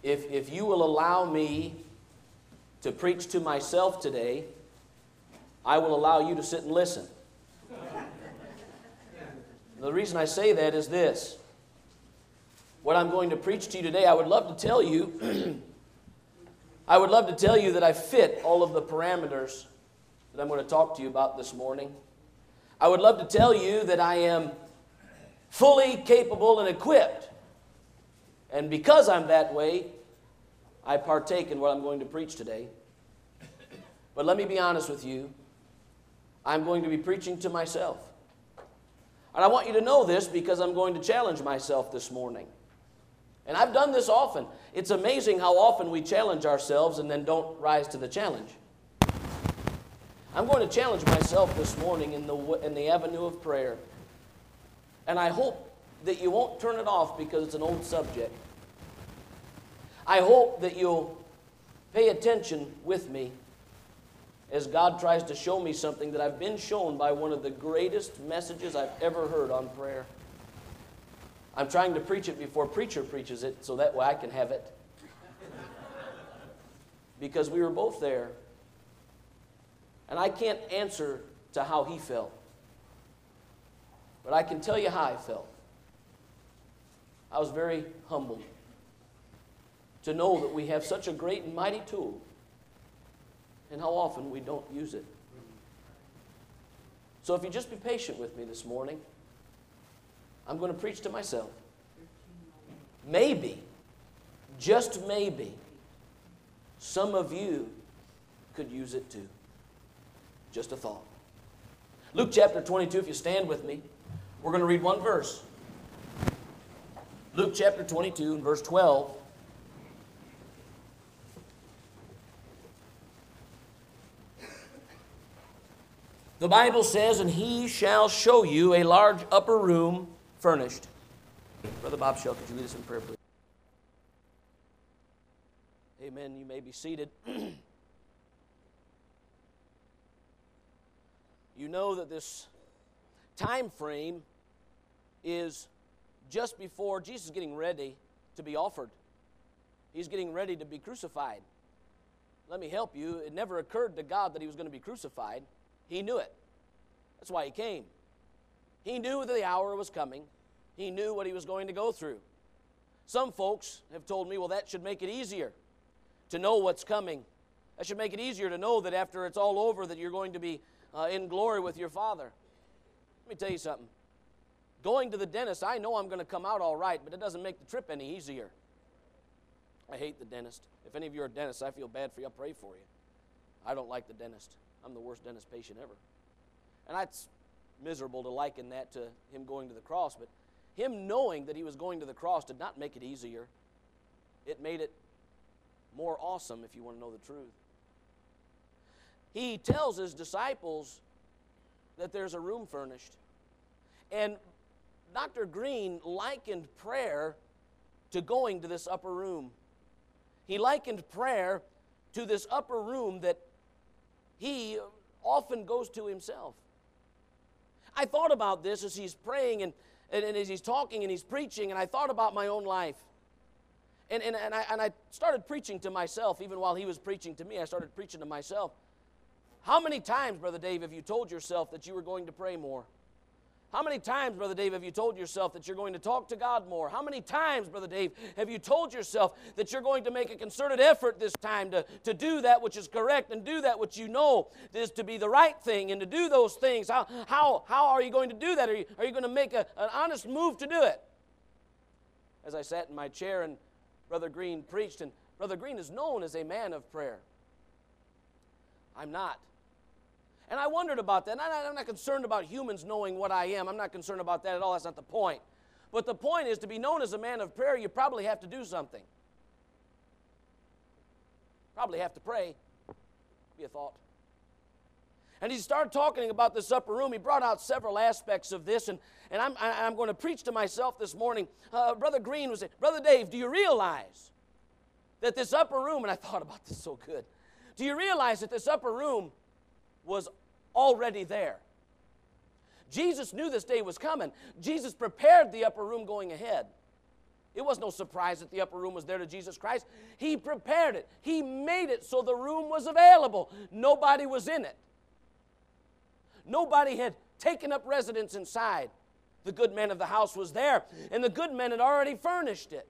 if you will allow me to preach to myself today, I will allow you to sit and listen. The reason I say that is this. What I'm going to preach to you today, I would love to tell you, that I fit all of the parameters that I'm going to talk to you about this morning. I would love to tell you that I am fully capable and equipped. And because I'm that way, I partake in what I'm going to preach today. But let me be honest with you. I'm going to be preaching to myself. And I want you to know this because I'm going to challenge myself this morning. And I've done this often. It's amazing how often we challenge ourselves and then don't rise to the challenge. I'm going to challenge myself this morning in the avenue of prayer. And I hope that you won't turn it off because it's an old subject. I hope that you'll pay attention with me as God tries to show me something that I've been shown by one of the greatest messages I've ever heard on prayer. I'm trying to preach it before preacher preaches it so that way I can have it. Because we were both there. And I can't answer to how he felt. But I can tell you how I felt. I was very humbled to know that we have such a great and mighty tool, and how often we don't use it. So if you just be patient with me this morning, I'm going to preach to myself. Maybe, just maybe, some of you could use it too. Just a thought. Luke chapter 22, if you stand with me, we're going to read one verse. Luke chapter 22 and verse 12. The Bible says, and he shall show you a large upper room furnished. Brother Bob Shell, could you lead us in prayer, please? Amen. You may be seated. You know that this time frame is just before Jesus is getting ready to be offered. He's getting ready to be crucified. Let me help you. It never occurred to God that he was going to be crucified. He knew it. That's why he came. He knew that the hour was coming. He knew what he was going to go through. Some folks have told me, well, that should make it easier to know what's coming. That should make it easier to know that after it's all over that you're going to be in glory with your Father. Let me tell you something. Going to the dentist, I know I'm going to come out all right, but it doesn't make the trip any easier. I hate the dentist. If any of you are dentists, I feel bad for you. I'll pray for you. I don't like the dentist. I'm the worst dentist patient ever. And it's miserable to liken that to him going to the cross, but him knowing that he was going to the cross did not make it easier. It made it more awesome, if you want to know the truth. He tells his disciples that there's a room furnished. And Dr. Green likened prayer to going to this upper room. He likened prayer to this upper room that he often goes to himself. I thought about this as he's praying and as he's talking and he's preaching, and I thought about my own life. And I started preaching to myself. Even while he was preaching to me, I started preaching to myself. How many times, Brother Dave, have you told yourself that you were going to pray more? How many times, Brother Dave, have you told yourself that you're going to talk to God more? How many times, Brother Dave, have you told yourself that you're going to make a concerted effort this time to do that which is correct and do that which you know is to be the right thing and to do those things? How are you going to do that? Are you going to make an honest move to do it? As I sat in my chair and Brother Green preached, and Brother Green is known as a man of prayer. I'm not. And I wondered about that. And I'm not concerned about humans knowing what I am. I'm not concerned about that at all. That's not the point. But the point is, to be known as a man of prayer, you probably have to do something. Probably have to pray. Be a thought. And he started talking about this upper room. He brought out several aspects of this, and I'm going to preach to myself this morning. Brother Green was saying, Brother Dave, do you realize that this upper room, and I thought about this so good, do you realize that this upper room was already there? Jesus knew this day was coming. Jesus prepared the upper room going ahead. It was no surprise that the upper room was there to Jesus Christ. He prepared it. He made it so the room was available. Nobody was in it. Nobody had taken up residence inside. The good man of the house was there, and the good man had already furnished it.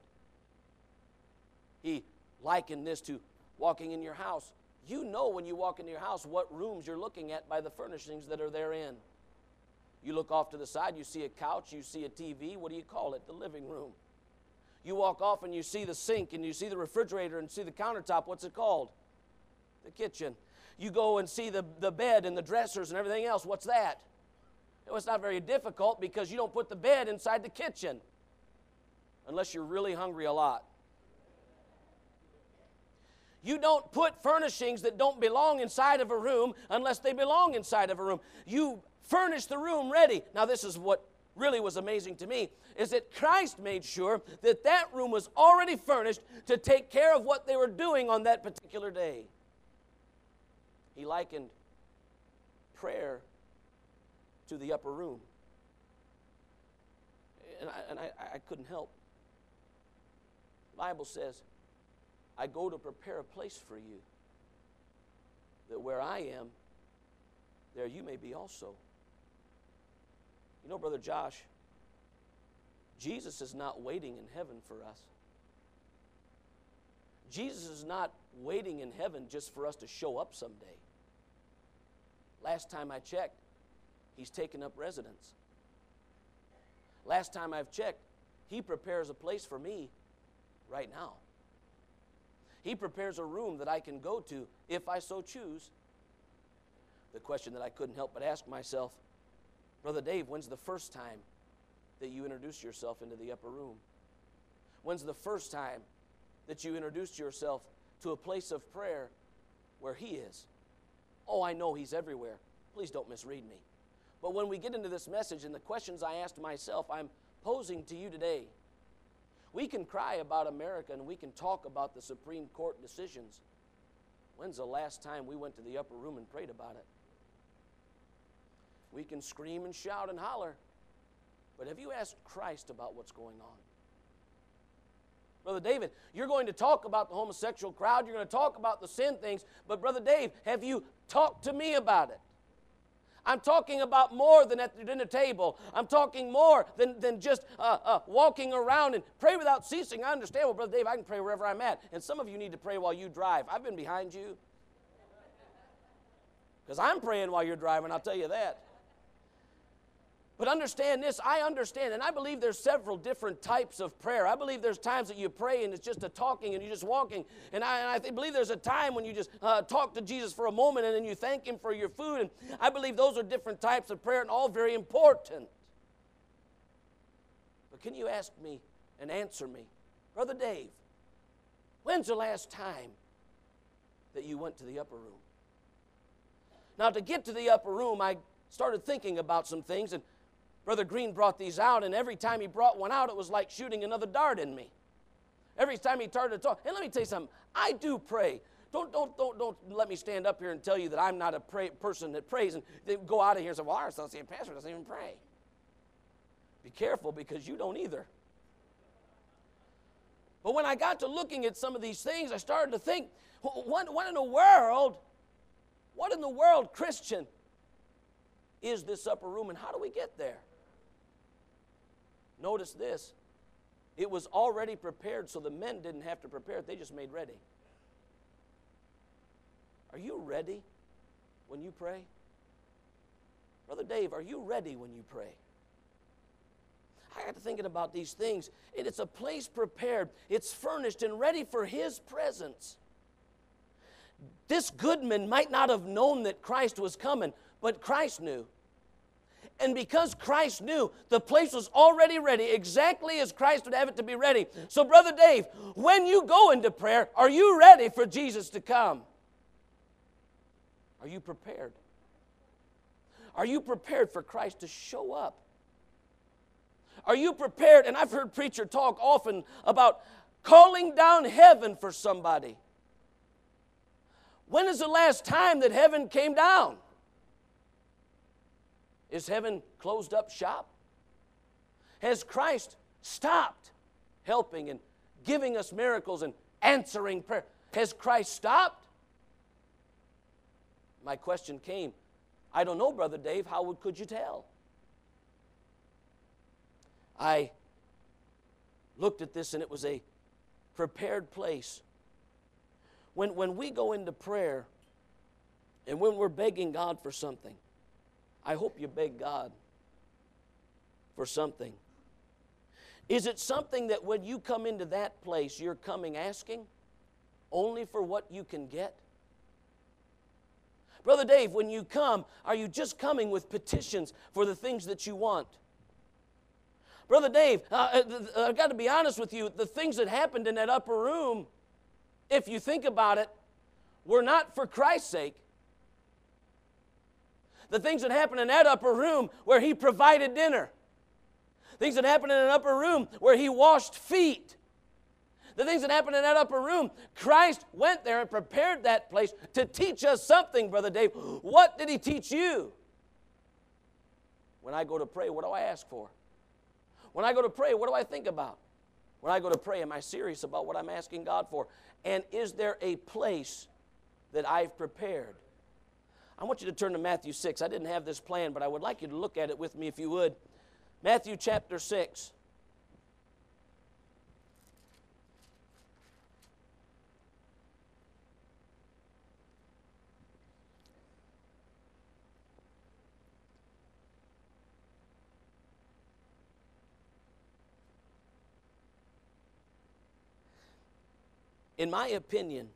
He likened this to walking in your house. You know when you walk into your house what rooms you're looking at by the furnishings that are therein. You look off to the side, you see a couch, you see a TV. What do you call it? The living room. You walk off and you see the sink and you see the refrigerator and see the countertop. What's it called? The kitchen. You go and see the bed and the dressers and everything else. What's that? Well, it's not very difficult because you don't put the bed inside the kitchen unless you're really hungry a lot. You don't put furnishings that don't belong inside of a room unless they belong inside of a room. You furnish the room ready. Now, this is what really was amazing to me, is that Christ made sure that that room was already furnished to take care of what they were doing on that particular day. He likened prayer to the upper room. And I couldn't help. The Bible says, I go to prepare a place for you, that where I am, there you may be also. You know, Brother Josh, Jesus is not waiting in heaven for us. Jesus is not waiting in heaven just for us to show up someday. Last time I checked, He's taken up residence. Last time I've checked, He prepares a place for me right now. He prepares a room that I can go to if I so choose. The question that I couldn't help but ask myself, Brother Dave, when's the first time that you introduced yourself into the upper room? When's the first time that you introduced yourself to a place of prayer where He is? Oh, I know He's everywhere. Please don't misread me. But when we get into this message and the questions I asked myself, I'm posing to you today. We can cry about America and we can talk about the Supreme Court decisions. When's the last time we went to the upper room and prayed about it? We can scream and shout and holler, but have you asked Christ about what's going on? Brother David, you're going to talk about the homosexual crowd, you're going to talk about the sin things, but Brother Dave, have you talked to me about it? I'm talking about more than at the dinner table. I'm talking more than just walking around and pray without ceasing. I understand, well, Brother Dave, I can pray wherever I'm at. And some of you need to pray while you drive. I've been behind you. Because I'm praying while you're driving, I'll tell you that. But understand this, I understand, and I believe there's several different types of prayer. I believe there's times that you pray and it's just a talking and you're just walking. And I believe there's a time when you just talk to Jesus for a moment and then you thank Him for your food. And I believe those are different types of prayer and all very important. But can you ask me and answer me, Brother Dave, when's the last time that you went to the upper room? Now, to get to the upper room, I started thinking about some things, and Brother Green brought these out, and every time he brought one out, it was like shooting another dart in me. Every time he started to talk, and let me tell you something, I do pray. Don't let me stand up here and tell you that I'm not a person that prays, and they go out of here and say, well, our associate pastor doesn't even pray. Be careful, because you don't either. But when I got to looking at some of these things, I started to think, what in the world, Christian, is this upper room, and how do we get there? Notice this. It was already prepared, so the men didn't have to prepare it. They just made ready. Are you ready when you pray? Brother Dave, are you ready when you pray? I got to thinking about these things. It's a place prepared. It's furnished and ready for His presence. This goodman might not have known that Christ was coming, but Christ knew. And because Christ knew, the place was already ready, exactly as Christ would have it to be ready. So, Brother Dave, when you go into prayer, are you ready for Jesus to come? Are you prepared? Are you prepared for Christ to show up? Are you prepared? And I've heard preacher talk often about calling down heaven for somebody. When is the last time that heaven came down? Is heaven closed up shop? Has Christ stopped? helping and giving us miracles and answering prayer. Has Christ stopped? My question came, I don't know, Brother Dave, how could you tell? I looked at this and it was a prepared place. When we go into prayer and when we're begging God for something, I hope you beg God for something. Is it something that when you come into that place, you're coming asking only for what you can get? Brother Dave, when you come, are you just coming with petitions for the things that you want? Brother Dave, I've got to be honest with you, the things that happened in that upper room, if you think about it, were not for Christ's sake. The things that happened in that upper room where He provided dinner. Things that happened in an upper room where He washed feet. The things that happened in that upper room, Christ went there and prepared that place to teach us something, Brother Dave. What did He teach you? When I go to pray, what do I ask for? When I go to pray, what do I think about? When I go to pray, am I serious about what I'm asking God for? And is there a place that I've prepared? I want you to turn to Matthew 6. I didn't have this planned, but I would like you to look at it with me if you would. Matthew chapter 6. In my opinion,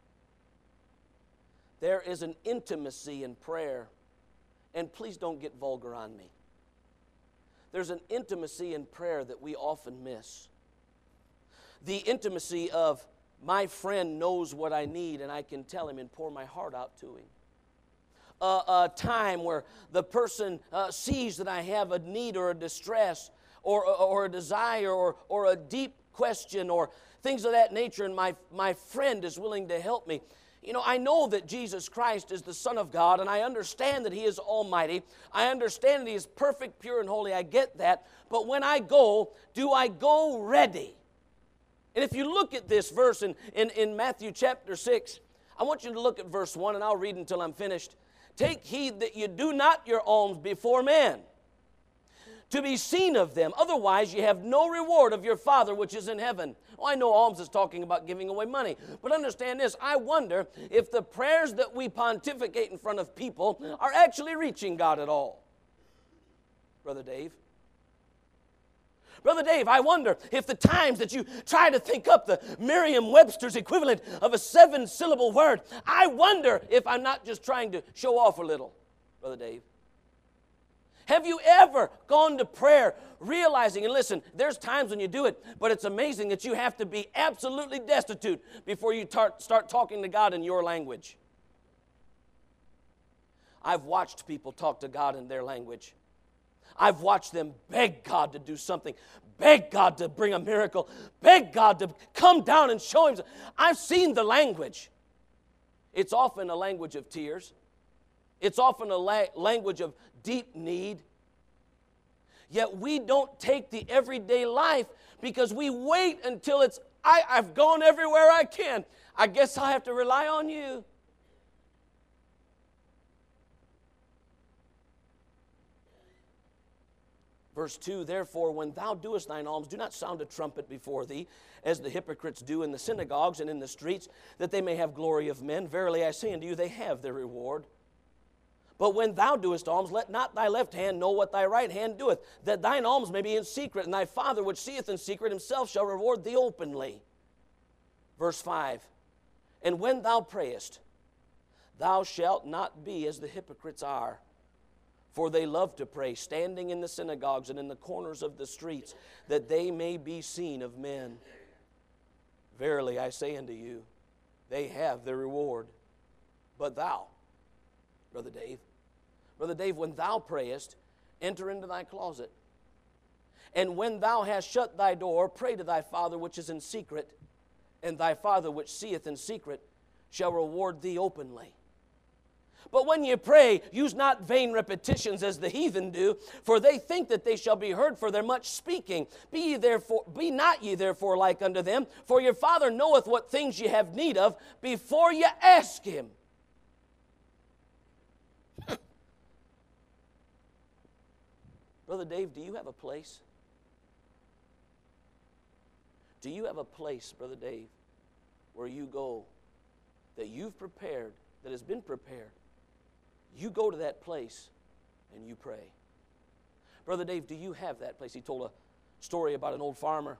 there is an intimacy in prayer, and please don't get vulgar on me. There's an intimacy in prayer that we often miss. The intimacy of my friend knows what I need and I can tell him and pour my heart out to him. A time where the person sees that I have a need or a distress or a desire or a deep question or things of that nature, and my friend is willing to help me. You know, I know that Jesus Christ is the Son of God, and I understand that He is almighty. I understand that He is perfect, pure, and holy. I get that. But when I go, do I go ready? And if you look at this verse in Matthew chapter 6, I want you to look at verse 1, and I'll read until I'm finished. Take heed that you do not your alms before men, to be seen of them. Otherwise, you have no reward of your Father which is in heaven. Well, I know alms is talking about giving away money. But understand this, I wonder if the prayers that we pontificate in front of people are actually reaching God at all. Brother Dave? Brother Dave, I wonder if the times that you try to think up the Merriam-Webster's equivalent of a 7-syllable word, I wonder if I'm not just trying to show off a little. Brother Dave? Have you ever gone to prayer realizing, and listen, there's times when you do it, but it's amazing that you have to be absolutely destitute before you start talking to God in your language. I've watched people talk to God in their language. I've watched them beg God to do something, beg God to bring a miracle, beg God to come down and show Him. I've seen the language. It's often a language of tears. It's often a language of deep need. Yet we don't take the everyday life because we wait until it's, I've gone everywhere I can. I guess I'll have to rely on you. Verse 2, therefore, when thou doest thine alms, do not sound a trumpet before thee, as the hypocrites do in the synagogues and in the streets, that they may have glory of men. Verily I say unto you, they have their reward. But when thou doest alms, let not thy left hand know what thy right hand doeth, that thine alms may be in secret, and thy Father which seeth in secret Himself shall reward thee openly. Verse 5, and when thou prayest, thou shalt not be as the hypocrites are, for they love to pray, standing in the synagogues and in the corners of the streets, that they may be seen of men. Verily I say unto you, they have their reward. But thou, Brother Dave, when thou prayest, enter into thy closet. And when thou hast shut thy door, pray to thy Father which is in secret, and thy Father which seeth in secret shall reward thee openly. But when you pray, use not vain repetitions as the heathen do, for they think that they shall be heard for their much speaking. Be not ye therefore like unto them, for your Father knoweth what things ye have need of before ye ask Him. Brother Dave, do you have a place? Do you have a place, Brother Dave, where you go that you've prepared, that has been prepared? You go to that place and you pray. Brother Dave, do you have that place? He told a story about an old farmer.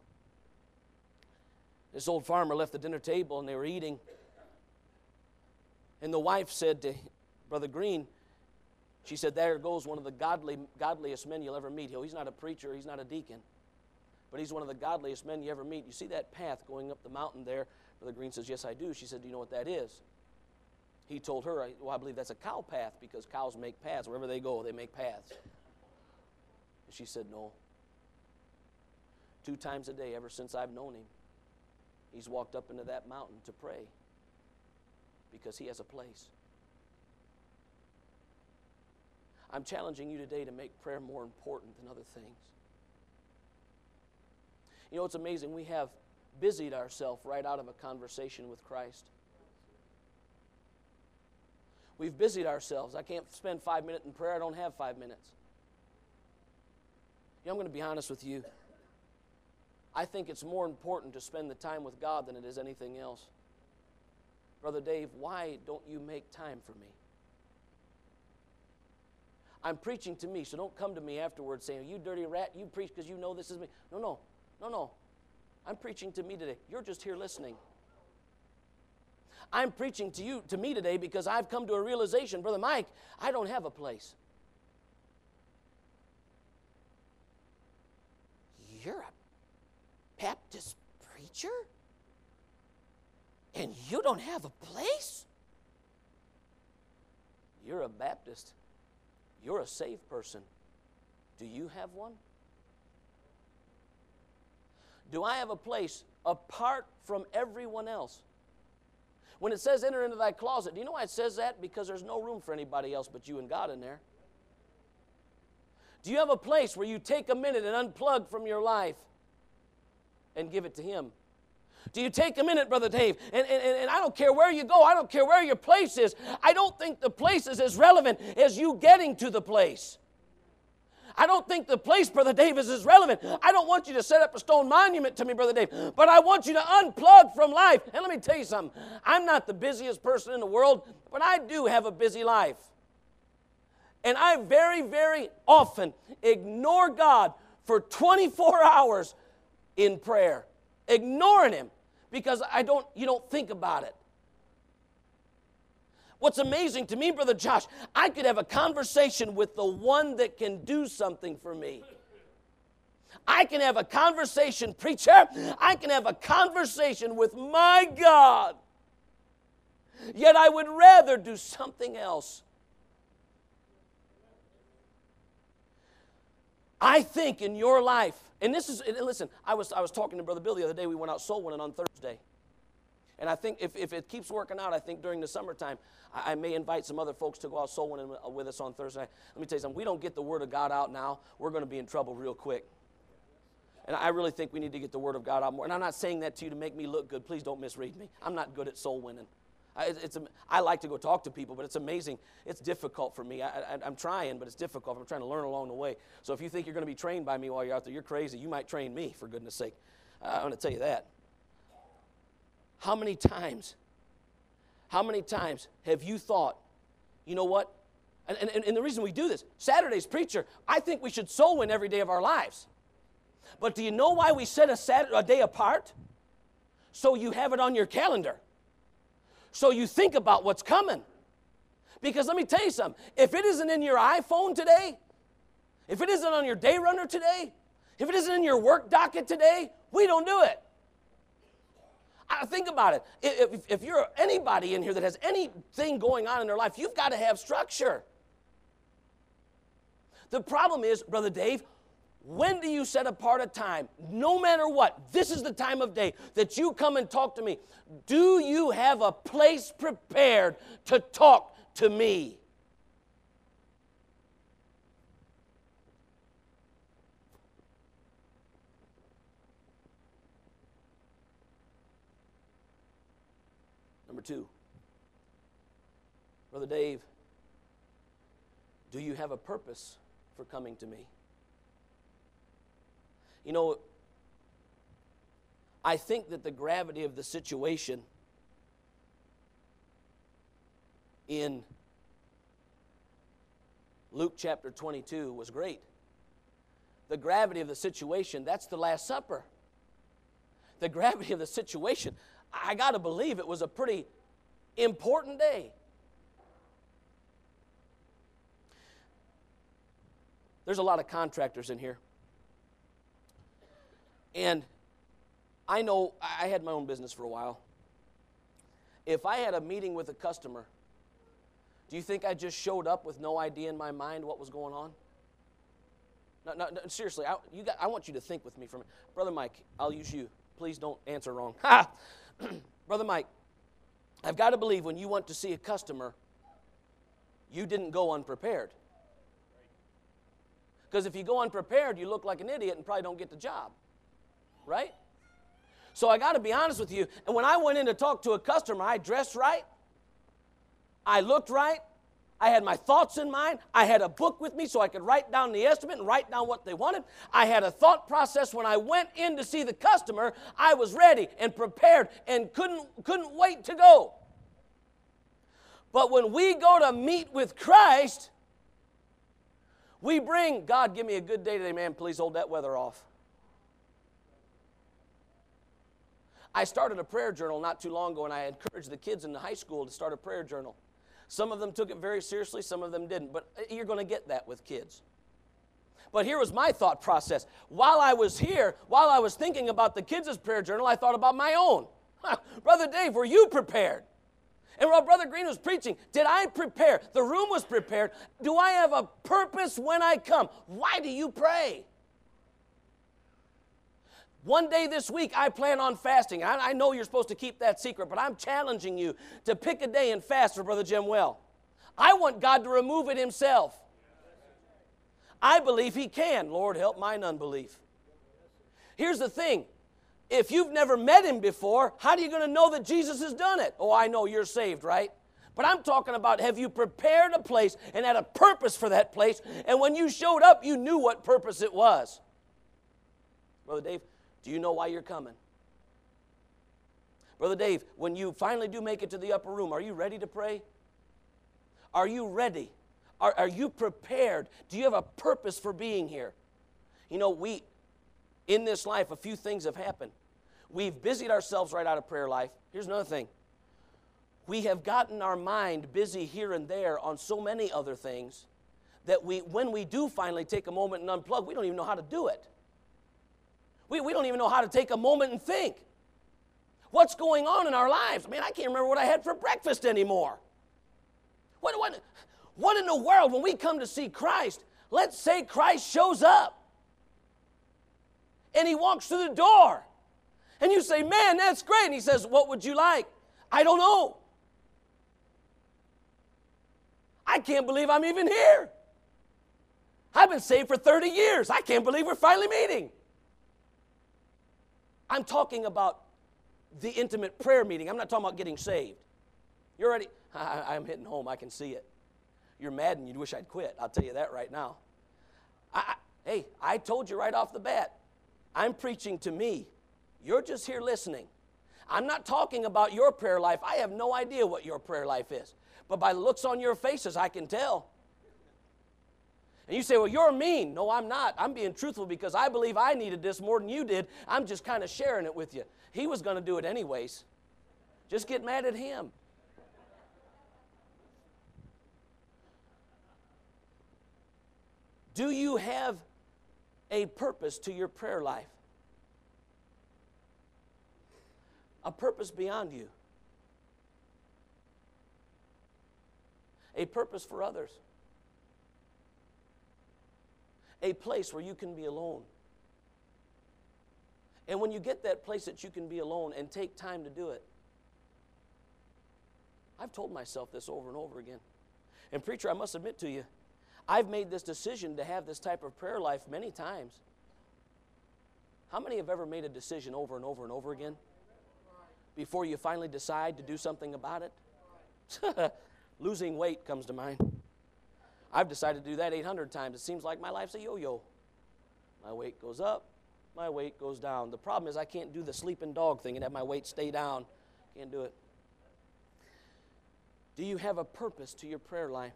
This old farmer left the dinner table and they were eating. And the wife said to Brother Green, she said, there goes one of the godliest men you'll ever meet. He's not a preacher, he's not a deacon, but he's one of the godliest men you ever meet. You see that path going up the mountain there? Brother Green says, yes, I do. She said, do you know what that is? He told her, well, I believe that's a cow path because cows make paths. Wherever they go, they make paths. And she said, no. 2 times a day ever since I've known him, he's walked up into that mountain to pray because he has a place. I'm challenging you today to make prayer more important than other things. You know, it's amazing. We have busied ourselves right out of a conversation with Christ. We've busied ourselves. I can't spend 5 minutes in prayer. I don't have 5 minutes. You know, I'm going to be honest with you. I think it's more important to spend the time with God than it is anything else. Brother Dave, why don't you make time for me? I'm preaching to me, so don't come to me afterwards saying, you dirty rat, you preach because you know this is me. No. I'm preaching to me today. You're just here listening. I'm preaching to me today because I've come to a realization, Brother Mike, I don't have a place. You're a Baptist preacher? And you don't have a place? You're a Baptist. You're a saved person. Do you have one? Do I have a place apart from everyone else? When it says enter into thy closet, do you know why it says that? Because there's no room for anybody else but you and God in there. Do you have a place where you take a minute and unplug from your life and give it to Him? Do you take a minute, Brother Dave, and I don't care where you go, I don't care where your place is, I don't think the place is as relevant as you getting to the place. I don't think the place, Brother Dave, is as relevant. I don't want you to set up a stone monument to me, Brother Dave, but I want you to unplug from life. And let me tell you something. I'm not the busiest person in the world, but I do have a busy life. And I very, very often ignore God for 24 hours in prayer. Ignoring Him because you don't think about it. What's amazing to me, Brother Josh, I could have a conversation with the one that can do something for me. I can have a conversation, preacher, I can have a conversation with my God. Yet I would rather do something else. I think in your life, and listen, I was talking to Brother Bill the other day. We went out soul winning on Thursday. And I think if it keeps working out, I think during the summertime, I may invite some other folks to go out soul winning with us on Thursday. Let me tell you something. We don't get the Word of God out now, we're going to be in trouble real quick. And I really think we need to get the Word of God out more. And I'm not saying that to you to make me look good. Please don't misread me. I'm not good at soul winning. I like to go talk to people, but it's amazing. It's difficult for me. I'm trying, but it's difficult. I'm trying to learn along the way. So if you think you're going to be trained by me while you're out there, you're crazy. You might train me, for goodness sake. I'm going to tell you that. How many times have you thought, you know what? And the reason we do this, Saturday's preacher, I think we should soul win every day of our lives. But do you know why we set a day apart? So you have it on your calendar. So you think about what's coming. Because let me tell you something. If it isn't in your iPhone today, if it isn't on your day runner today, if it isn't in your work docket today, we don't do it. Think about it. If you're anybody in here that has anything going on in their life, you've got to have structure. The problem is, Brother Dave, when do you set apart a time, no matter what, this is the time of day that you come and talk to me. Do you have a place prepared to talk to me. Number 2, Brother Dave, do you have a purpose for coming to me? You know, I think that the gravity of the situation in Luke chapter 22 was great. The gravity of the situation, that's the Last Supper. The gravity of the situation, I got to believe it was a pretty important day. There's a lot of contractors in here. And I know I had my own business for a while. If I had a meeting with a customer, do you think I just showed up with no idea in my mind what was going on? No, seriously, I want you to think with me for a minute. Brother Mike, I'll use you. Please don't answer wrong. Brother Mike, I've got to believe when you went to see a customer, you didn't go unprepared. Because if you go unprepared, you look like an idiot and probably don't get the job. Right? So I got to be honest with you. And when I went in to talk to a customer, I dressed right. I looked right. I had my thoughts in mind. I had a book with me so I could write down the estimate and write down what they wanted. I had a thought process when I went in to see the customer. I was ready and prepared and couldn't wait to go. But when we go to meet with Christ, we bring, God, give me a good day today, man. Please hold that weather off. I started a prayer journal not too long ago, and I encouraged the kids in the high school to start a prayer journal. Some of them took it very seriously, some of them didn't, but you're going to get that with kids. But here was my thought process. While I was here, while I was thinking about the kids' prayer journal, I thought about my own. Brother Dave, were you prepared? And while Brother Green was preaching, did I prepare? The room was prepared. Do I have a purpose when I come? Why do you pray? One day this week, I plan on fasting. I know you're supposed to keep that secret, but I'm challenging you to pick a day and fast for Brother Jim Well. I want God to remove it himself. I believe he can. Lord, help mine unbelief. Here's the thing. If you've never met him before, how are you going to know that Jesus has done it? Oh, I know you're saved, right? But I'm talking about, have you prepared a place and had a purpose for that place, and when you showed up, you knew what purpose it was? Brother Dave, do you know why you're coming? Brother Dave, when you finally do make it to the upper room, are you ready to pray? Are you ready? Are you prepared? Do you have a purpose for being here? You know, in this life, a few things have happened. We've busied ourselves right out of prayer life. Here's another thing. We have gotten our mind busy here and there on so many other things that when we do finally take a moment and unplug, we don't even know how to do it. We don't even know how to take a moment and think. What's going on in our lives? Man, I can't remember what I had for breakfast anymore. What in the world, when we come to see Christ, let's say Christ shows up and he walks through the door and you say, man, that's great. And he says, what would you like? I don't know. I can't believe I'm even here. I've been saved for 30 years. I can't believe we're finally meeting. I'm talking about the intimate prayer meeting. I'm not talking about getting saved. You're already, I'm hitting home. I can see it. You're mad and you wish I'd quit. I'll tell you that right now. Hey, I told you right off the bat, I'm preaching to me. You're just here listening. I'm not talking about your prayer life. I have no idea what your prayer life is. But by the looks on your faces, I can tell. And you say, well, you're mean. No, I'm not. I'm being truthful because I believe I needed this more than you did. I'm just kind of sharing it with you. He was going to do it anyways. Just get mad at him. Do you have a purpose to your prayer life? A purpose beyond you. A purpose for others. A place where you can be alone. And when you get that place that you can be alone and take time to do it, I've told myself this over and over again. And preacher, I must admit to you, I've made this decision to have this type of prayer life many times. How many have ever made a decision over and over and over again before you finally decide to do something about it? Losing weight comes to mind. I've decided to do that 800 times. It seems like my life's a yo-yo. My weight goes up, my weight goes down. The problem is I can't do the sleeping dog thing and have my weight stay down. Can't do it. Do you have a purpose to your prayer life?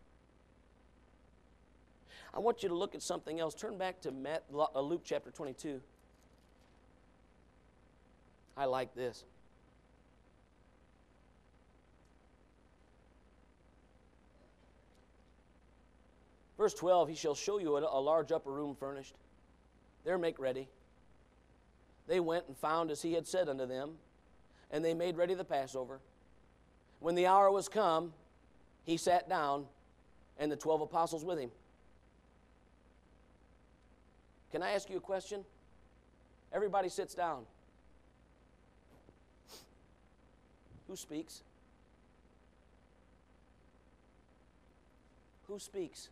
I want you to look at something else. Turn back to Luke chapter 22. I like this. Verse 12, he shall show you a large upper room furnished. There make ready. They went and found as he had said unto them, and they made ready the Passover. When the hour was come, he sat down, and the 12 apostles with him. Can I ask you a question? Everybody sits down. Who speaks? Who speaks?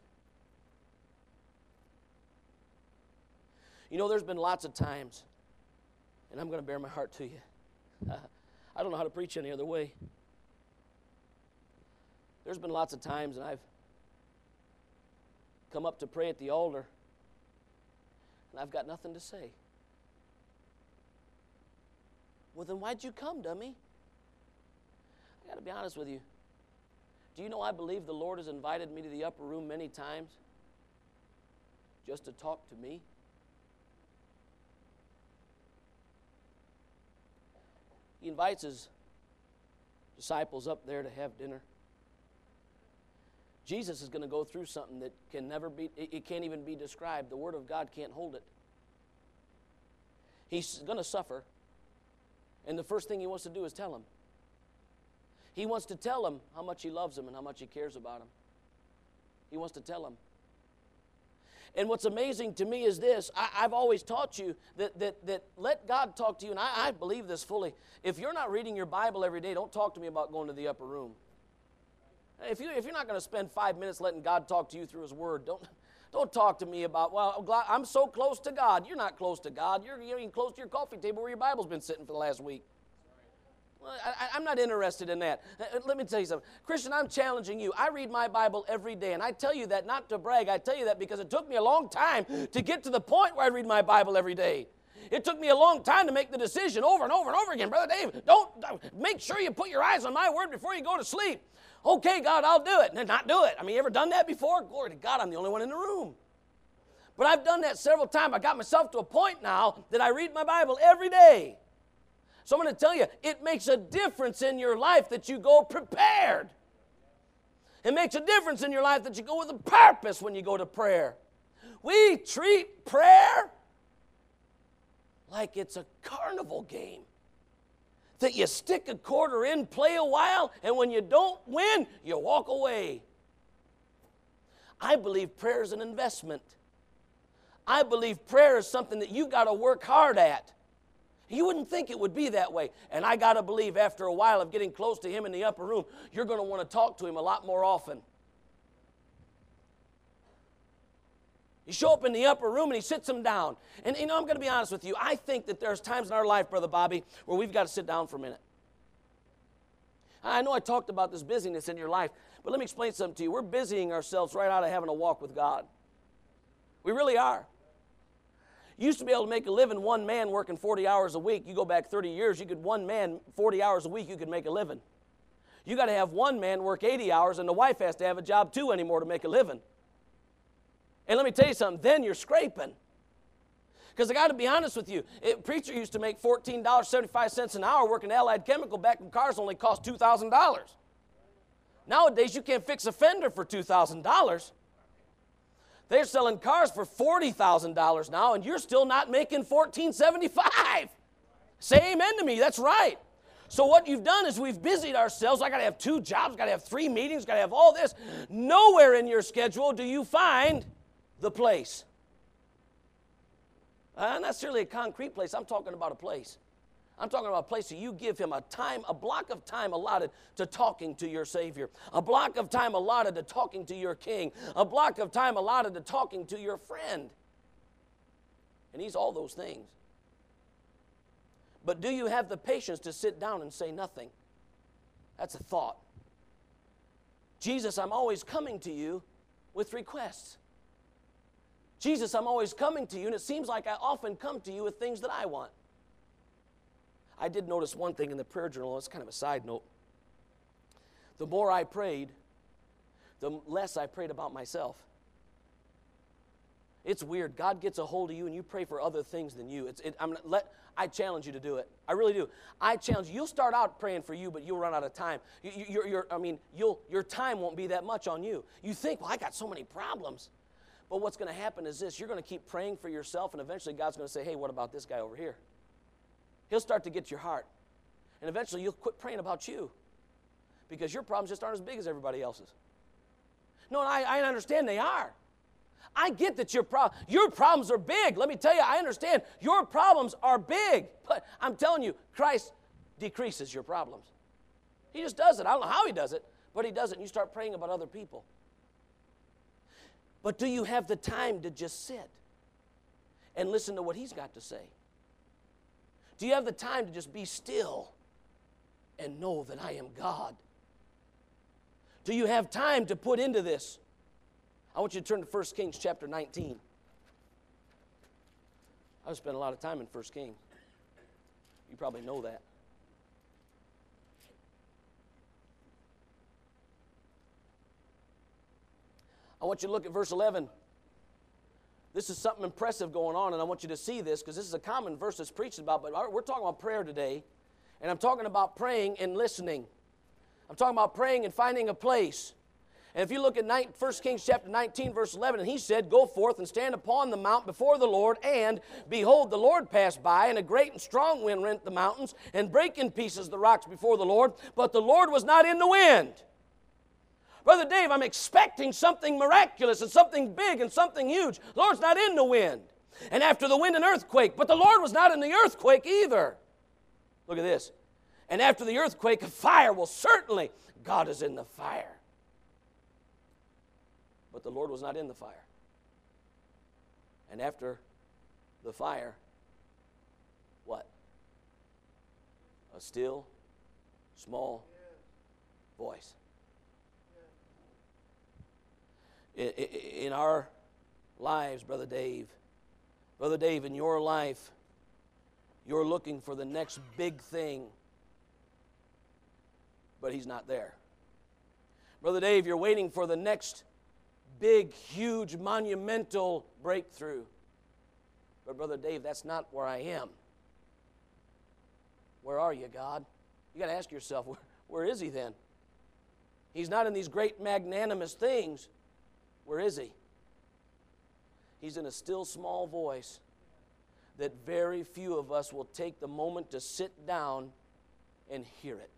You know, there's been lots of times, and I'm going to bare my heart to you. I don't know how to preach any other way. There's been lots of times, and I've come up to pray at the altar, and I've got nothing to say. Well, then why'd you come, dummy? I got to be honest with you. Do you know I believe the Lord has invited me to the upper room many times just to talk to me? He invites his disciples up there to have dinner. Jesus is going to go through something that can never be, it can't even be described. The Word of God can't hold it. He's going to suffer, and the first thing he wants to do is tell him. He wants to tell him how much he loves him and how much he cares about him. He wants to tell him. And what's amazing to me is this. I've always taught you that let God talk to you, and I believe this fully. If you're not reading your Bible every day, don't talk to me about going to the upper room. If you're not going to spend 5 minutes letting God talk to you through His Word, don't talk to me about, well, I'm so close to God. You're not close to God. You're even close to your coffee table where your Bible's been sitting for the last week. I'm not interested in that. Let me tell you something. Christian, I'm challenging you. I read my Bible every day, and I tell you that not to brag. I tell you that because it took me a long time to get to the point where I read my Bible every day. It took me a long time to make the decision over and over and over again. Brother Dave, make sure you put your eyes on my Word before you go to sleep. Okay, God, I'll do it. And not do it. I mean, you ever done that before? Glory to God, I'm the only one in the room. But I've done that several times. I got myself to a point now that I read my Bible every day. So I'm going to tell you, it makes a difference in your life that you go prepared. It makes a difference in your life that you go with a purpose when you go to prayer. We treat prayer like it's a carnival game. That you stick a quarter in, play a while, and when you don't win, you walk away. I believe prayer is an investment. I believe prayer is something that you've got to work hard at. You wouldn't think it would be that way. And I got to believe after a while of getting close to Him in the upper room, you're going to want to talk to Him a lot more often. You show up in the upper room and He sits them down. And I'm going to be honest with you. I think that there's times in our life, Brother Bobby, where we've got to sit down for a minute. I know I talked about this busyness in your life, but let me explain something to you. We're busying ourselves right out of having a walk with God. We really are. You used to be able to make a living one man working 40 hours a week. You go back 30 years, one man, 40 hours a week, you could make a living. You got to have one man work 80 hours, and the wife has to have a job too anymore to make a living. And let me tell you something, then you're scraping. Because I got to be honest with you, a preacher used to make $14.75 an hour working Allied Chemical back when cars only cost $2,000. Nowadays, you can't fix a fender for $2,000. They're selling cars for $40,000 now, and you're still not making $14.75. Say amen to me, that's right. So what you've done is we've busied ourselves. I got to have 2 jobs, got to have 3 meetings, got to have all this. Nowhere in your schedule do you find the place. Not necessarily a concrete place. I'm talking about a place. I'm talking about a place that you give him a block of time allotted to talking to your Savior, a block of time allotted to talking to your King, a block of time allotted to talking to your friend. And he's all those things. But do you have the patience to sit down and say nothing? That's a thought. Jesus, I'm always coming to you with requests. Jesus, I'm always coming to you, and it seems like I often come to you with things that I want. I did notice one thing in the prayer journal. It's kind of a side note. The more I prayed, the less I prayed about myself. It's weird. God gets a hold of you and you pray for other things than you. I challenge you to do it. I really do. I challenge you. You'll start out praying for you, but you'll run out of time. Your time won't be that much on you. You think, well, I got so many problems. But what's going to happen is this. You're going to keep praying for yourself, and eventually God's going to say, hey, what about this guy over here? He'll start to get your heart. And eventually you'll quit praying about you because your problems just aren't as big as everybody else's. No, and I understand they are. I get that your problems are big. Let me tell you, I understand your problems are big. But I'm telling you, Christ decreases your problems. He just does it. I don't know how he does it, but he does it, and you start praying about other people. But do you have the time to just sit and listen to what he's got to say? Do you have the time to just be still and know that I am God? Do you have time to put into this? I want you to turn to 1 Kings chapter 19. I've spent a lot of time in 1 Kings. You probably know that. I want you to look at verse 11. This is something impressive going on, and I want you to see this because this is a common verse that's preached about, but we're talking about prayer today, and I'm talking about praying and listening. I'm talking about praying and finding a place. And if you look at 1 Kings chapter 19, verse 11, and he said, go forth and stand upon the mount before the Lord, and behold, the Lord passed by, and a great and strong wind rent the mountains, and brake in pieces the rocks before the Lord, but the Lord was not in the wind. Brother Dave, I'm expecting something miraculous and something big and something huge. The Lord's not in the wind. And after the wind, an earthquake. But the Lord was not in the earthquake either. Look at this. And after the earthquake, a fire. Well, certainly, God is in the fire. But the Lord was not in the fire. And after the fire, what? A still, small voice. In our lives, Brother Dave, in your life, you're looking for the next big thing, but he's not there. Brother Dave, you're waiting for the next big, huge, monumental breakthrough. But Brother Dave, that's not where I am. Where are you, God? You got to ask yourself, where is he then? He's not in these great magnanimous things. Where is he? He's in a still small voice that very few of us will take the moment to sit down and hear it.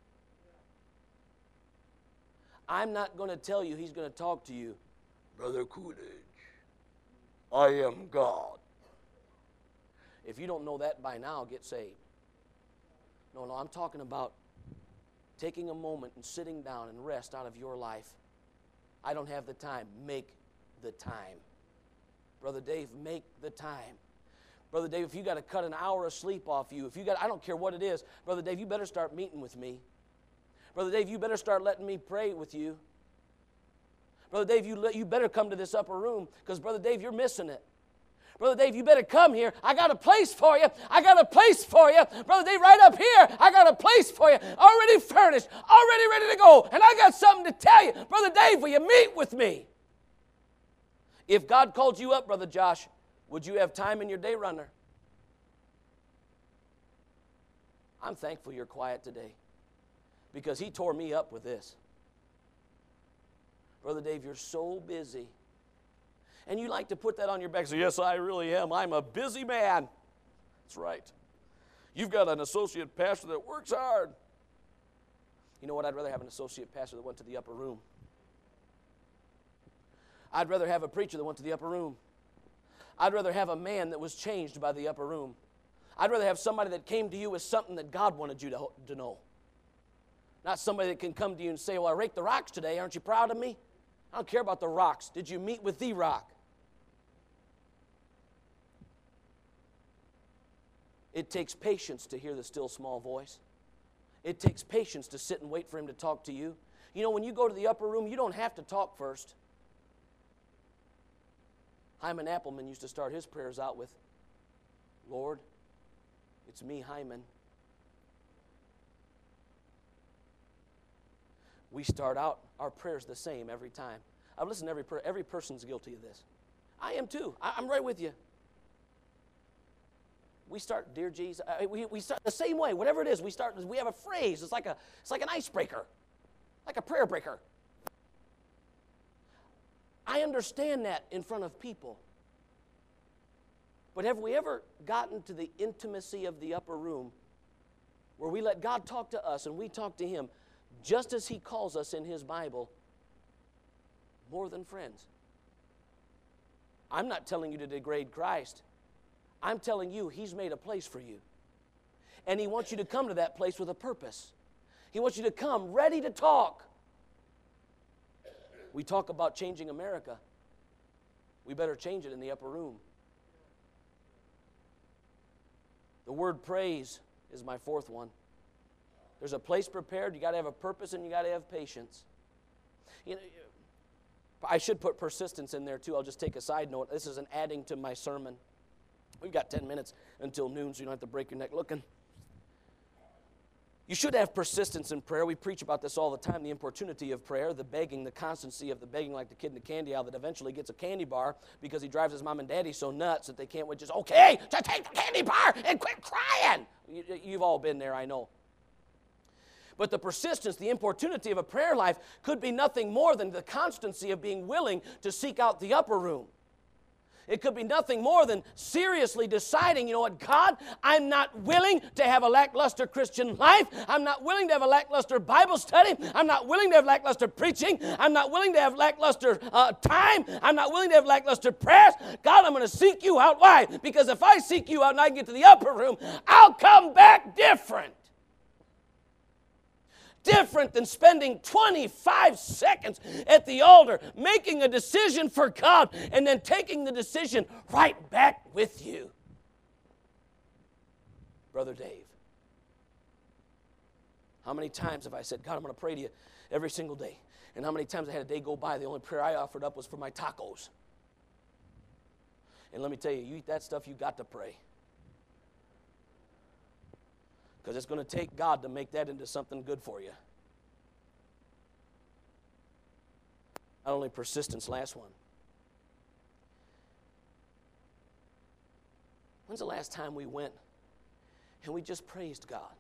I'm not going to tell you he's going to talk to you. Brother Coolidge, I am God. If you don't know that by now, get saved. No, I'm talking about taking a moment and sitting down and rest out of your life. I don't have the time. Make the time. Brother Dave, make the time. Brother Dave, if you got to cut an hour of sleep off you, I don't care what it is, Brother Dave, you better start meeting with me. Brother Dave, you better start letting me pray with you. Brother Dave, you better come to this upper room because, Brother Dave, you're missing it. Brother Dave, you better come here. I got a place for you. I got a place for you. Brother Dave, right up here, I got a place for you. Already furnished, already ready to go. And I got something to tell you. Brother Dave, will you meet with me? If God called you up, Brother Josh, would you have time in your day runner? I'm thankful you're quiet today because he tore me up with this. Brother Dave, you're so busy. And you like to put that on your back. So, yes, I really am. I'm a busy man. That's right. You've got an associate pastor that works hard. You know what? I'd rather have an associate pastor that went to the upper room. I'd rather have a preacher that went to the upper room. I'd rather have a man that was changed by the upper room. I'd rather have somebody that came to you with something that God wanted you to know. Not somebody that can come to you and say, well, I raked the rocks today. Aren't you proud of me? I don't care about the rocks. Did you meet with the rock? It takes patience to hear the still small voice. It takes patience to sit and wait for Him to talk to you. You know, when you go to the upper room, you don't have to talk first. Hyman Appleman used to start his prayers out with, Lord, it's me, Hyman. We start out, our prayers the same every time. I've listened to every prayer. Every person's guilty of this. I am too. I'm right with you. We start, dear Jesus, we start the same way. Whatever it is, we have a phrase. It's like an icebreaker, like a prayer breaker. I understand that in front of people. But have we ever gotten to the intimacy of the upper room where we let God talk to us and we talk to Him just as He calls us in His Bible, more than friends? I'm not telling you to degrade Christ. I'm telling you, He's made a place for you. And He wants you to come to that place with a purpose. He wants you to come ready to talk. We talk about changing America. We better change it in the upper room. The word praise is my fourth one. There's a place prepared. You got to have a purpose and you got to have patience. You know, I should put persistence in there too. I'll just take a side note. This is an adding to my sermon. We've got 10 minutes until noon, so you don't have to break your neck looking. You should have persistence in prayer. We preach about this all the time, the importunity of prayer, the begging, the constancy of the begging, like the kid in the candy aisle that eventually gets a candy bar because he drives his mom and daddy so nuts that they can't wait. Just, okay, just take the candy bar and quit crying. You've all been there, I know. But the persistence, the importunity of a prayer life could be nothing more than the constancy of being willing to seek out the upper room. It could be nothing more than seriously deciding, you know what, God, I'm not willing to have a lackluster Christian life. I'm not willing to have a lackluster Bible study. I'm not willing to have lackluster preaching. I'm not willing to have lackluster time. I'm not willing to have lackluster prayers. God, I'm going to seek you out. Why? Because if I seek you out and I can get to the upper room, I'll come back different. Different than spending 25 seconds at the altar making a decision for God and then taking the decision right back with you. Brother Dave, how many times have I said, God, I'm going to pray to you every single day? And how many times I had a day go by, the only prayer I offered up was for my tacos. And let me tell you, you eat that stuff, you got to pray. Because it's going to take God to make that into something good for you. Not only persistence, last one. When's the last time we went and we just praised God?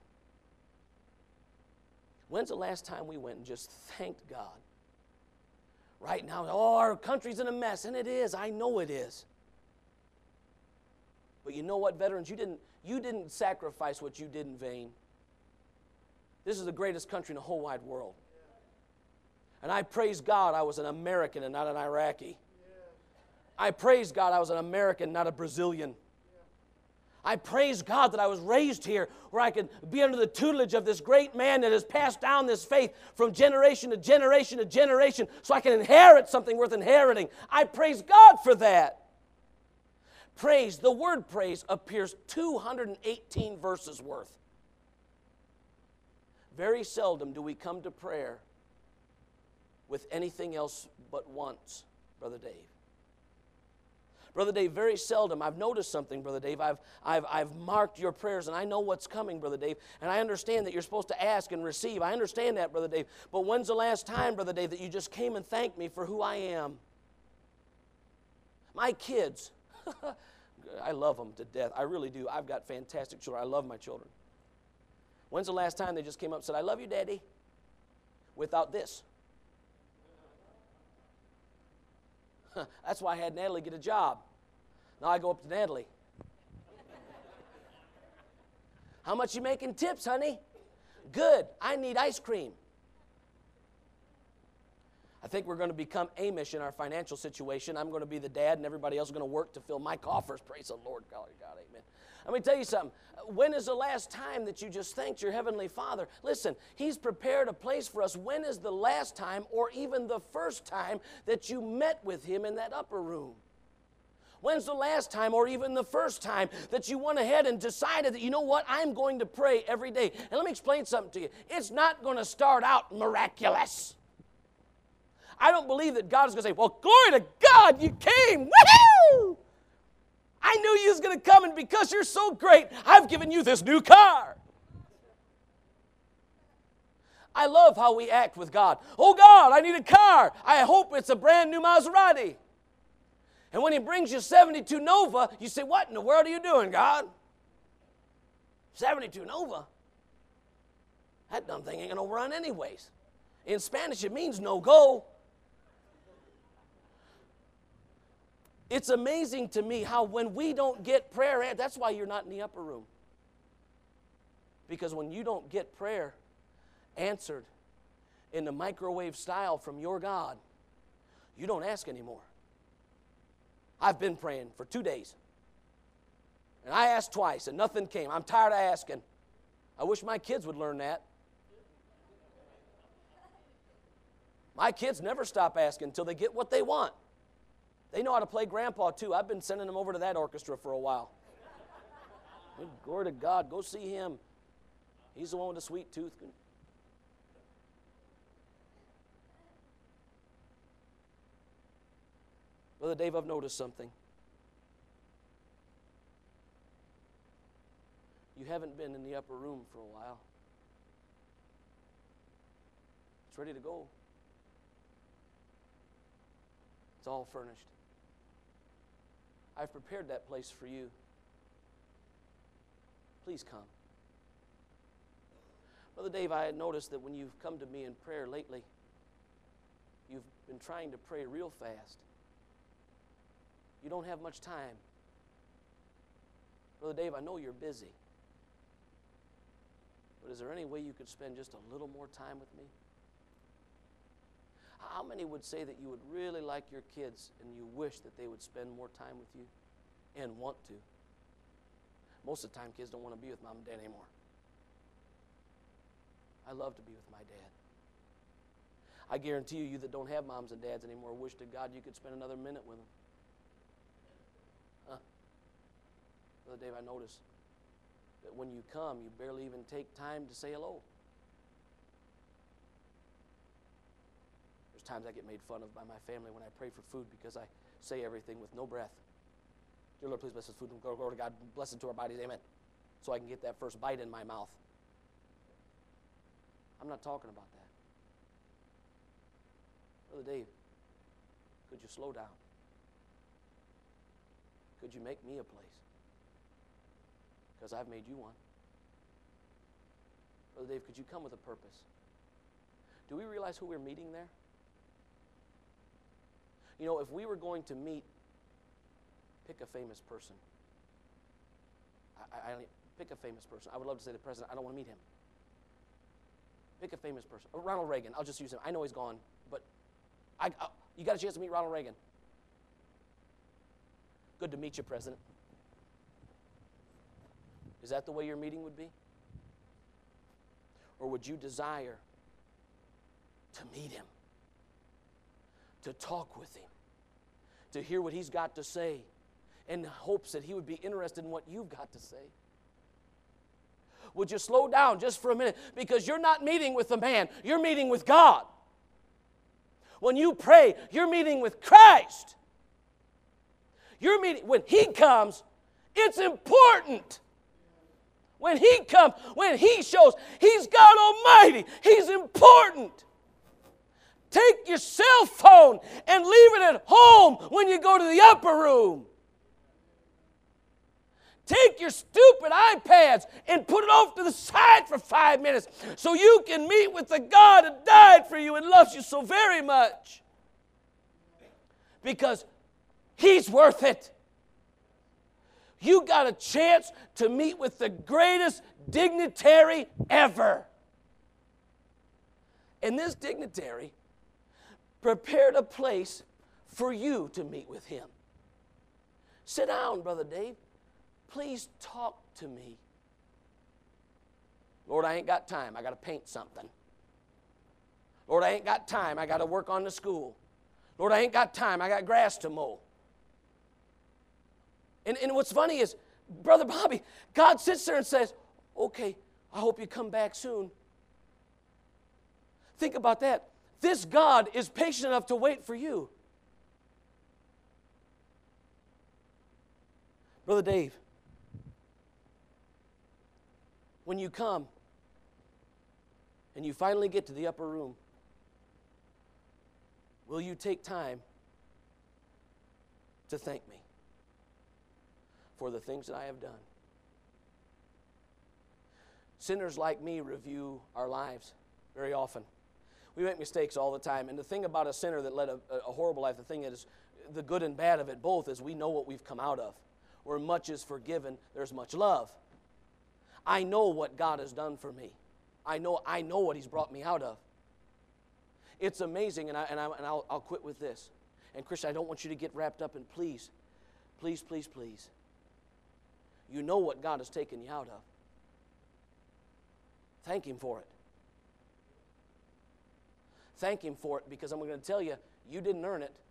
When's the last time we went and just thanked God? Right now, oh, our country's in a mess, and it is. I know it is. But you know what, veterans? You didn't sacrifice what you did in vain. This is the greatest country in the whole wide world. And I praise God I was an American and not an Iraqi. I praise God I was an American, not a Brazilian. I praise God that I was raised here where I could be under the tutelage of this great man that has passed down this faith from generation to generation to generation so I can inherit something worth inheriting. I praise God for that. Praise, the word praise appears 218 verses worth. Very seldom do we come to prayer with anything else but once, Brother Dave. Brother Dave, very seldom. I've noticed something, Brother Dave. I've marked your prayers, and I know what's coming, Brother Dave. And I understand that you're supposed to ask and receive. I understand that, Brother Dave. But when's the last time, Brother Dave, that you just came and thanked me for who I am? My kids, I love them to death. I really do. I've got fantastic children. I love my children. When's the last time they just came up and said, I love you, Daddy, without this? That's why I had Natalie get a job. Now I go up to Natalie. How much you making tips, honey? Good. I need ice cream. I think we're going to become Amish in our financial situation. I'm going to be the dad, and everybody else is going to work to fill my coffers. Praise the Lord. God, amen. Let me tell you something. When is the last time that you just thanked your Heavenly Father? Listen, He's prepared a place for us. When is the last time or even the first time that you met with Him in that upper room? When's the last time or even the first time that you went ahead and decided that, you know what, I'm going to pray every day? And let me explain something to you. It's not going to start out miraculous. I don't believe that God is going to say, well, glory to God, you came. Woohoo! I knew you was going to come, and because you're so great, I've given you this new car. I love how we act with God. Oh, God, I need a car. I hope it's a brand new Maserati. And when He brings you 72 Nova, you say, what in the world are you doing, God? 72 Nova? That dumb thing ain't going to run anyways. In Spanish, it means no go. It's amazing to me how when we don't get prayer answered, that's why you're not in the upper room. Because when you don't get prayer answered in the microwave style from your God, you don't ask anymore. I've been praying for 2 days. And I asked twice and nothing came. I'm tired of asking. I wish my kids would learn that. My kids never stop asking until they get what they want. They know how to play grandpa too. I've been sending them over to that orchestra for a while. Glory to God. Go see him. He's the one with the sweet tooth. Brother Dave, I've noticed something. You haven't been in the upper room for a while. It's ready to go. It's all furnished. I've prepared that place for you. Please come. Brother Dave, I had noticed that when you've come to me in prayer lately, you've been trying to pray real fast. You don't have much time. Brother Dave, I know you're busy. But is there any way you could spend just a little more time with me? How many would say that you would really like your kids and you wish that they would spend more time with you and want to? Most of the time, kids don't want to be with mom and dad anymore. I love to be with my dad. I guarantee you that don't have moms and dads anymore wish to God you could spend another minute with them. Huh? Brother Dave, I notice that when you come, you barely even take time to say hello. There's times I get made fun of by my family when I pray for food because I say everything with no breath. Dear Lord, please bless this food. Glory to God. Bless it to our bodies. Amen. So I can get that first bite in my mouth. I'm not talking about that. Brother Dave, could you slow down? Could you make me a place? Because I've made you one. Brother Dave, could you come with a purpose? Do we realize who we're meeting there? You know, if we were going to meet, pick a famous person. Pick a famous person. I would love to say the president. I don't want to meet him. Pick a famous person. Ronald Reagan. I'll just use him. I know he's gone, but you got a chance to meet Ronald Reagan. Good to meet you, President. Is that the way your meeting would be? Or would you desire to meet him, to talk with him, to hear what he's got to say, in hopes that he would be interested in what you've got to say? Would you slow down just for a minute? Because you're not meeting with a man, you're meeting with God. When you pray, you're meeting with Christ. You're meeting, when He comes, it's important. When He comes, when He shows, He's God Almighty, He's important. Take your cell phone and leave it at home when you go to the upper room. Take your stupid iPads and put it off to the side for 5 minutes so you can meet with the God that died for you and loves you so very much. Because He's worth it. You got a chance to meet with the greatest dignitary ever. And this dignitary prepared a place for you to meet with Him. Sit down, Brother Dave. please talk to me. Lord, I ain't got time. I got to paint something. Lord, I ain't got time. I got to work on the school. Lord, I ain't got time. I got grass to mow. And what's funny is, Brother Bobby, God sits there and says, okay, I hope you come back soon. Think about that. This God is patient enough to wait for you. Brother Dave, when you come and you finally get to the upper room, will you take time to thank me for the things that I have done? Sinners like me review our lives very often. We make mistakes all the time. And the thing about a sinner that led a horrible life, the thing is, the good and bad of it both is we know what we've come out of. Where much is forgiven, there's much love. I know what God has done for me. I know what He's brought me out of. It's amazing, and I'll quit with this. And Christian, I don't want you to get wrapped up in please, please, please, please. You know what God has taken you out of. Thank Him for it. Thank Him for it, because I'm going to tell you, you didn't earn it.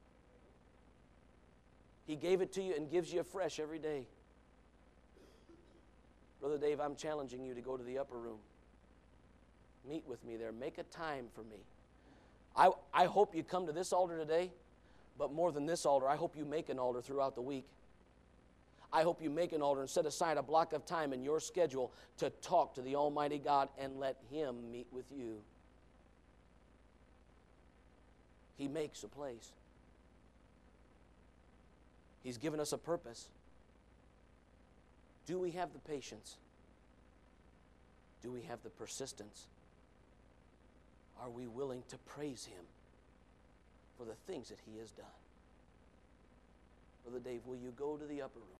He gave it to you and gives you afresh every day. Brother Dave, I'm challenging you to go to the upper room. Meet with me there. Make a time for me. I hope you come to this altar today, but more than this altar, I hope you make an altar throughout the week. I hope you make an altar and set aside a block of time in your schedule to talk to the Almighty God and let Him meet with you. He makes a place. He's given us a purpose. Do we have the patience? Do we have the persistence? Are we willing to praise Him for the things that He has done? Brother Dave, will you go to the upper room?